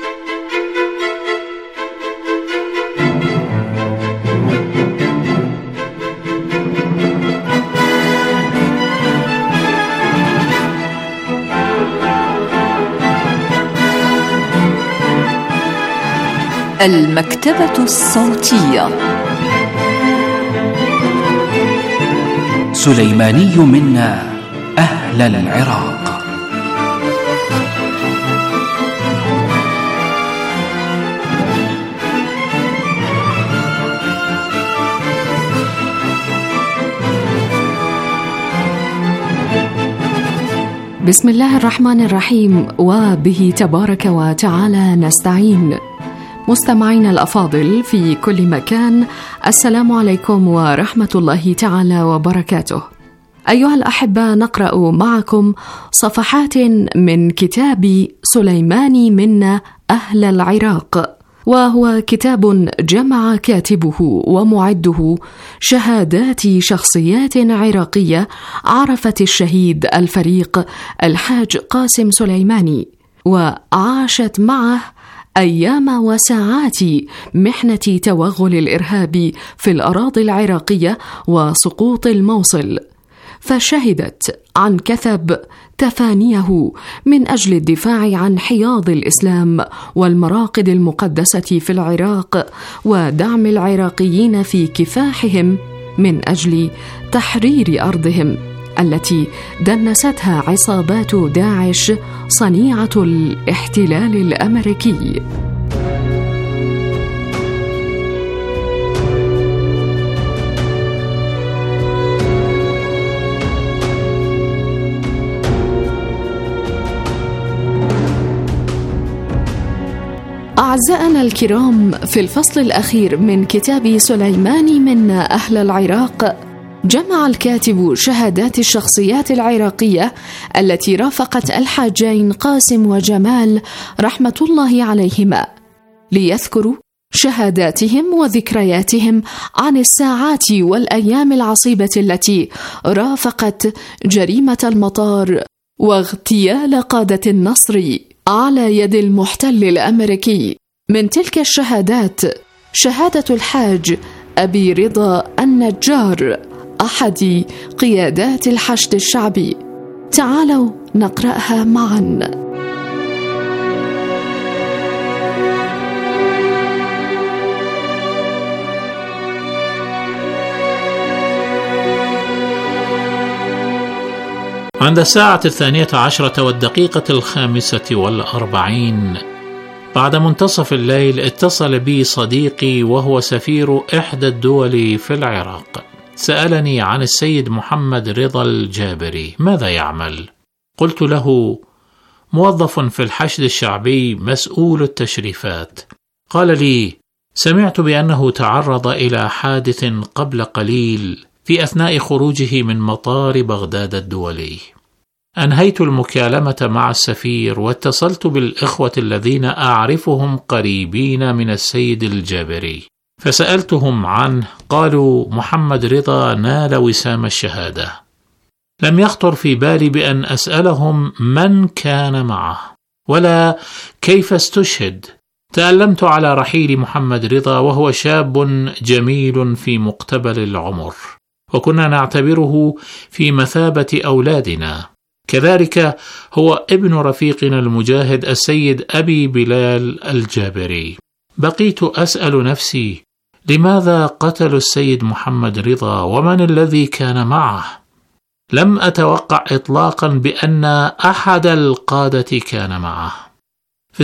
المكتبة الصوتية. سليماني منا أهل العراق. بسم الله الرحمن الرحيم، وبه تبارك وتعالى نستعين. مستمعين الأفاضل في كل مكان، السلام عليكم ورحمة الله تعالى وبركاته. أيها الأحبة، نقرأ معكم صفحات من كتاب سليماني منا أهل العراق، وهو كتاب جمع كاتبه ومعده شهادات شخصيات عراقية عرفت الشهيد الفريق الحاج قاسم سليماني، وعاشت معه أيام وساعات محنة توغل الإرهاب في الأراضي العراقية وسقوط الموصل، فشهدت عن كثب تفانيه من أجل الدفاع عن حياض الإسلام والمراقد المقدسة في العراق، ودعم العراقيين في كفاحهم من أجل تحرير أرضهم التي دنستها عصابات داعش صنيعة الاحتلال الأمريكي. أعزائنا الكرام، في الفصل الأخير من كتاب سليماني منا أهل العراق، جمع الكاتب شهادات الشخصيات العراقية التي رافقت الحاجين قاسم وجمال رحمة الله عليهما، ليذكروا شهاداتهم وذكرياتهم عن الساعات والأيام العصيبة التي رافقت جريمة المطار واغتيال قادة النصر على يد المحتل الأمريكي. من تلك الشهادات شهادة الحاج أبي رضا النجار، أحد قيادات الحشد الشعبي. تعالوا نقرأها معا. عند الساعة 12:45 بعد منتصف الليل اتصل بي صديقي وهو سفير إحدى الدول في العراق. سألني عن السيد محمد رضا الجابري ماذا يعمل؟ قلت له موظف في الحشد الشعبي مسؤول التشريفات. قال لي سمعت بأنه تعرض إلى حادث قبل قليل في أثناء خروجه من مطار بغداد الدولي. أنهيت المكالمة مع السفير واتصلت بالإخوة الذين أعرفهم قريبين من السيد الجابري فسألتهم عنه. قالوا محمد رضا نال وسام الشهادة. لم يخطر في بالي بأن أسألهم من كان معه ولا كيف استشهد. تألمت على رحيل محمد رضا وهو شاب جميل في مقتبل العمر، وكنا نعتبره في مثابة أولادنا. كذلك هو ابن رفيقنا المجاهد السيد أبي بلال الجابري. بقيت أسأل نفسي لماذا قتلوا السيد محمد رضا ومن الذي كان معه؟ لم أتوقع إطلاقا بأن أحد القادة كان معه. في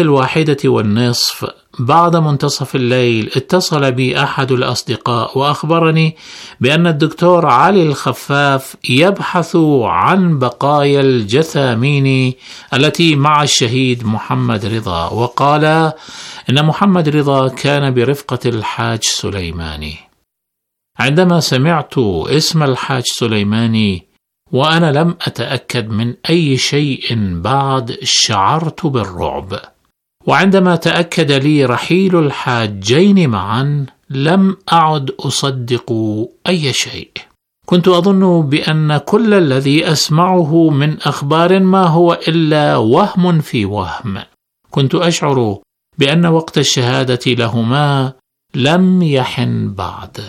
1:01 بعد منتصف الليل اتصل بي أحد الأصدقاء وأخبرني بأن الدكتور علي الخفاف يبحث عن بقايا الجثامين التي مع الشهيد محمد رضا، وقال إن محمد رضا كان برفقة الحاج سليماني. عندما سمعت اسم الحاج سليماني وأنا لم أتأكد من أي شيء بعد شعرت بالرعب، وعندما تأكد لي رحيل الحاجين معا لم أعد أصدق أي شيء. كنت أظن بأن كل الذي أسمعه من أخبار ما هو إلا وهم في وهم. كنت أشعر بأن وقت الشهادة لهما لم يحن بعد.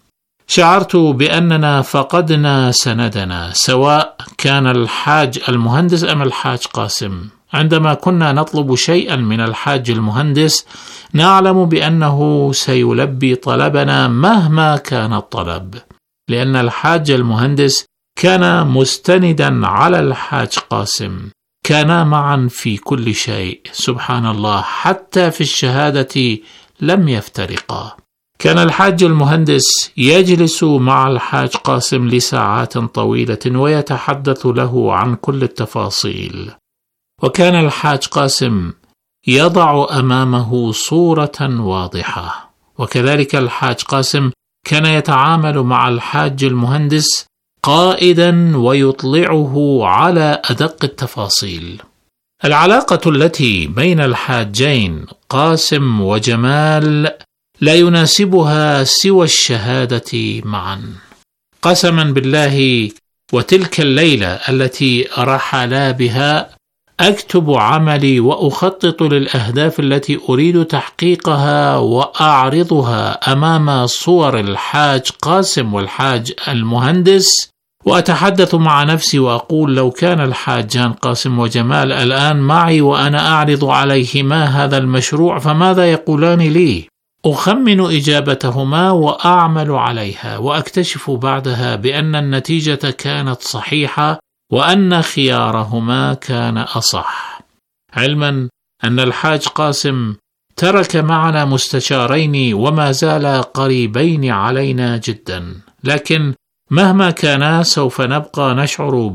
شعرت بأننا فقدنا سندنا، سواء كان الحاج المهندس أم الحاج قاسم. عندما كنا نطلب شيئا من الحاج المهندس نعلم بأنه سيلبي طلبنا مهما كان الطلب، لأن الحاج المهندس كان مستندا على الحاج قاسم. كانا معا في كل شيء، سبحان الله، حتى في الشهادة لم يفترقا. كان الحاج المهندس يجلس مع الحاج قاسم لساعات طويلة ويتحدث له عن كل التفاصيل، وكان الحاج قاسم يضع أمامه صورة واضحة، وكذلك الحاج قاسم كان يتعامل مع الحاج المهندس قائدا ويطلعه على أدق التفاصيل. العلاقة التي بين الحاجين قاسم وجمال لا يناسبها سوى الشهادة معا. قسما بالله، وتلك الليلة التي رحلا بها أكتب عملي وأخطط للأهداف التي أريد تحقيقها وأعرضها أمام صور الحاج قاسم والحاج المهندس، وأتحدث مع نفسي وأقول لو كان الحاجان قاسم وجمال الآن معي وأنا أعرض عليهما هذا المشروع فماذا يقولان لي؟ أخمن إجابتهما وأعمل عليها، وأكتشف بعدها بأن النتيجة كانت صحيحة وأن خيارهما كان أصح، علما أن الحاج قاسم ترك معنا مستشارين وما زال قريبين علينا جدا، لكن مهما كانا سوف نبقى نشعر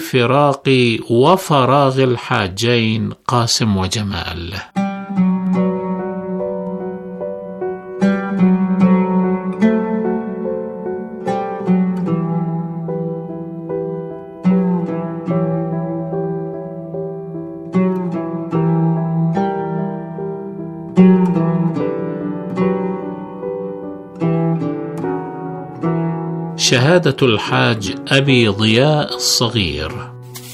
بفراق وفراغ الحاجين قاسم وجمال. شهادة الحاج أبي ضياء الصغير.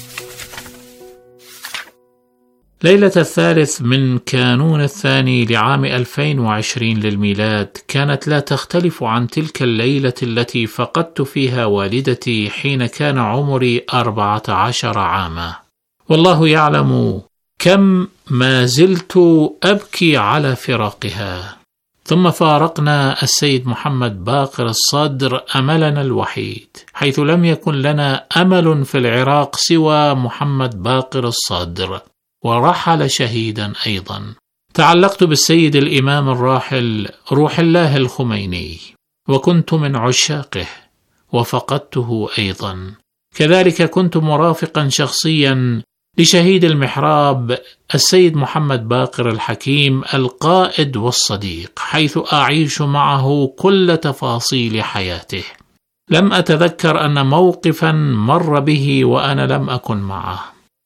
ليلة 3 من كانون الثاني لعام 2020 للميلاد كانت لا تختلف عن تلك الليلة التي فقدت فيها والدتي حين كان عمري 14 عاما. والله يعلم كم ما زلت أبكي على فراقها. ثم فارقنا السيد محمد باقر الصدر أملنا الوحيد، حيث لم يكن لنا أمل في العراق سوى محمد باقر الصدر، ورحل شهيدا أيضا. تعلقت بالسيد الإمام الراحل روح الله الخميني، وكنت من عشاقه، وفقدته أيضا. كذلك كنت مرافقا شخصيا لشهيد المحراب السيد محمد باقر الحكيم القائد والصديق، حيث أعيش معه كل تفاصيل حياته. لم أتذكر أن موقفا مر به وأنا لم أكن معه.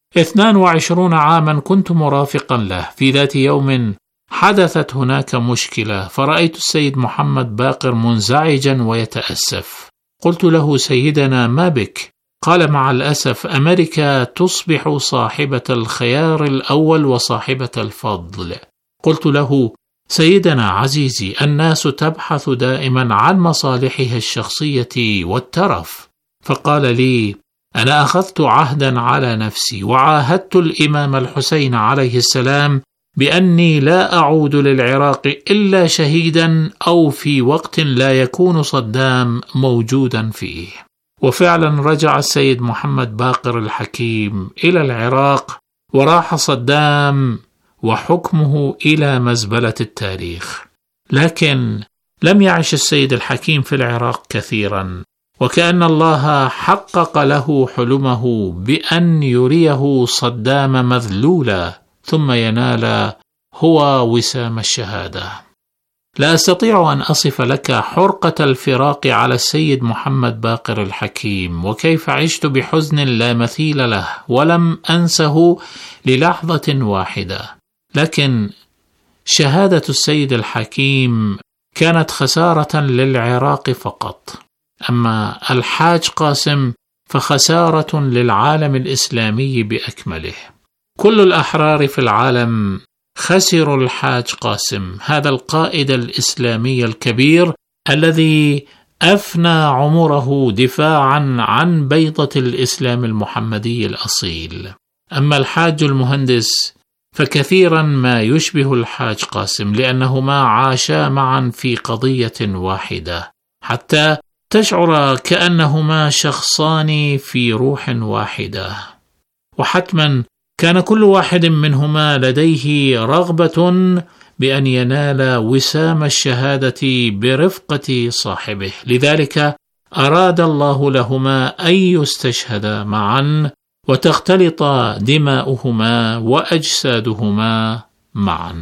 22 عاما كنت مرافقا له. في ذات يوم حدثت هناك مشكلة، فرأيت السيد محمد باقر منزعجا ويتأسف. قلت له: سيدنا ما بك؟ قال: مع الأسف أمريكا تصبح صاحبة الخيار الأول وصاحبة الفضل. قلت له: سيدنا عزيزي، الناس تبحث دائما عن مصالحها الشخصية والترف. فقال لي: أنا أخذت عهدا على نفسي وعاهدت الإمام الحسين عليه السلام بأني لا أعود للعراق إلا شهيدا أو في وقت لا يكون صدام موجودا فيه. وفعلا رجع السيد محمد باقر الحكيم إلى العراق، وراح صدام وحكمه إلى مزبلة التاريخ. لكن لم يعش السيد الحكيم في العراق كثيرا، وكأن الله حقق له حلمه بأن يريه صدام مذلولا ثم ينال هو وسام الشهادة. لا أستطيع أن أصف لك حرقة الفراق على السيد محمد باقر الحكيم، وكيف عشت بحزن لا مثيل له ولم أنسه للحظة واحدة. لكن شهادة السيد الحكيم كانت خسارة للعراق فقط، أما الحاج قاسم فخسارة للعالم الإسلامي بأكمله. كل الأحرار في العالم خسروا الحاج قاسم، هذا القائد الإسلامي الكبير الذي أفنى عمره دفاعا عن بيضة الإسلام المحمدي الأصيل. أما الحاج المهندس فكثيرا ما يشبه الحاج قاسم، لأنهما عاشا معا في قضية واحدة، حتى تشعر كأنهما شخصان في روح واحدة. وحتما كان كل واحد منهما لديه رغبة بأن ينال وسام الشهادة برفقة صاحبه، لذلك أراد الله لهما أن يستشهدا معا وتختلط دماؤهما وأجسادهما معا.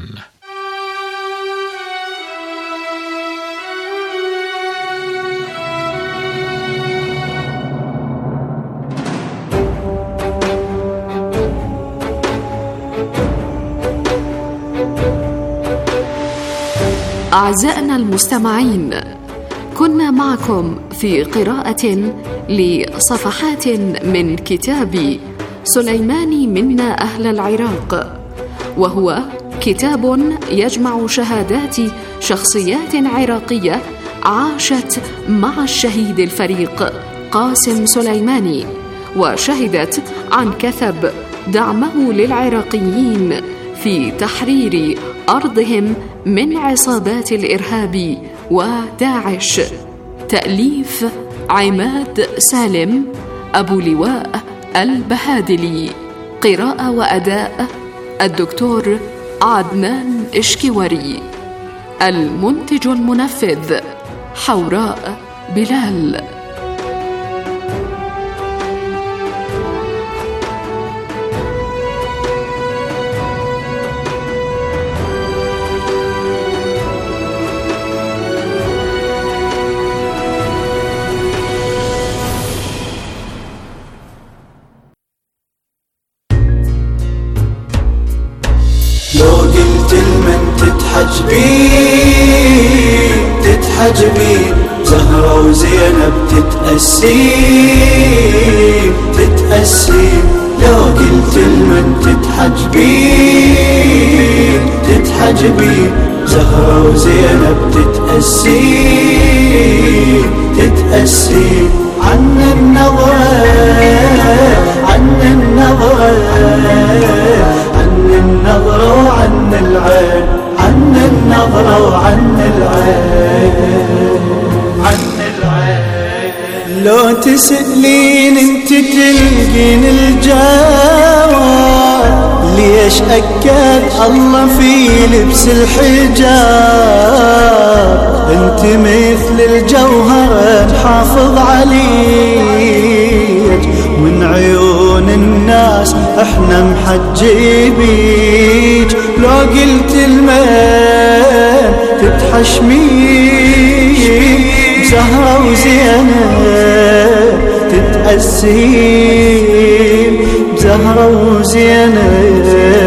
أعزائنا المستمعين، كنا معكم في قراءة لصفحات من كتاب سليماني منا أهل العراق، وهو كتاب يجمع شهادات شخصيات عراقية عاشت مع الشهيد الفريق قاسم سليماني، وشهدت عن كثب دعمه للعراقيين في تحرير أرضهم من عصابات الإرهاب وداعش. تأليف عماد سالم، أبو لواء البهادلي. قراءة وأداء الدكتور عدنان إشكوري. المنتج المنفذ حوراء بلال. تتحجبي زهرة وزينب تتأسي لو قلت لمن تتحجبي زهرة وزينب تتأسي عن النظرة وعن العين، عن النظرة وعن العين. تسألين انت تلقين الجواب، ليش أكد الله في لبس الحجاب، انت مثل الجوهر نحافظ عليك، من عيون الناس احنا محجبيك، لو قلت المن تتحشميك، زهرة وزينب تتأسين، زهرة وزينب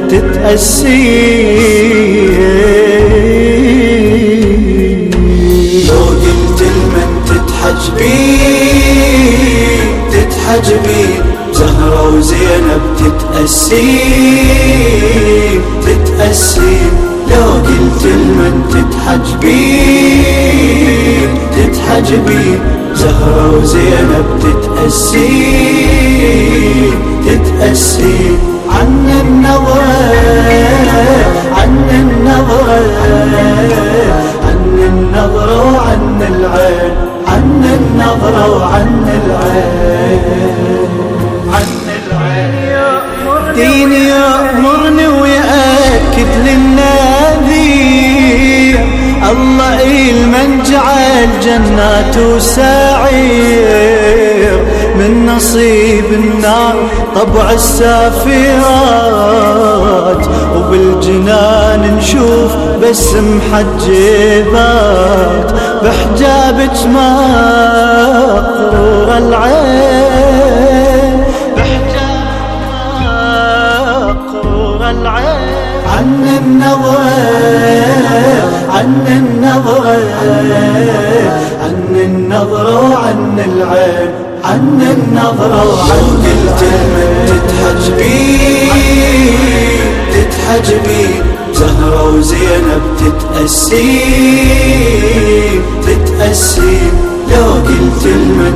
تتأسين، لو قلت المن تتحجبين، زهرة وزينب تتأسين، تتأسين، لو قلت المن تتحجبين، زهرة وزينب تتأسين، تتأسين، عن النظرة، عن النظرة، عن النظرة وعن العين، عن النظرة وعن العين، عن العين. ديني يأمرني ويأكد للنذير، الله المن جعل جناته سعير، من نصيب النار طبع السافرات، وبالجنان نشوف بس محجبات، بحجابك مقرور العين، عن النظرة، عن النظرة، عن النظرة وعن العين، عن النظرة وعن العين. تتحجبين، زهرة وزينب تتأسين، تتأسين، لو قلت المن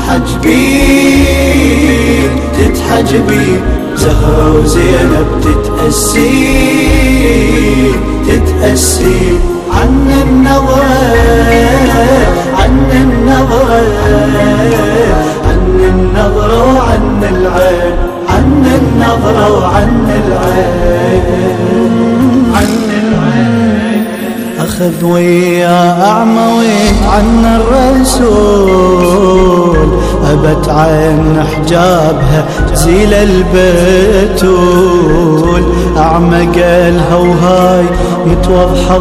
تتحجبين، زهرة وزينب تتأسين، تتأسين، عن النظرة، عن النظرة، عن النظرة وعن العين، عن النظرة وعن العين، عن العين. أخذ ويا أعمويت عن الرسول، أبت عين حجابها زيل البتول، أعمى قالها وهاي متوضحة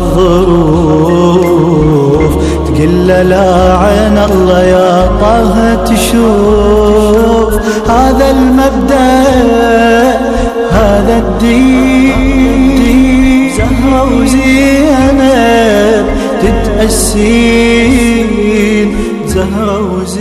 الظروف، تقل لا عين الله يا طه تشوف، هذا المبدأ هذا الدين، زهرة وزينب تتأسين، زهرة وزينب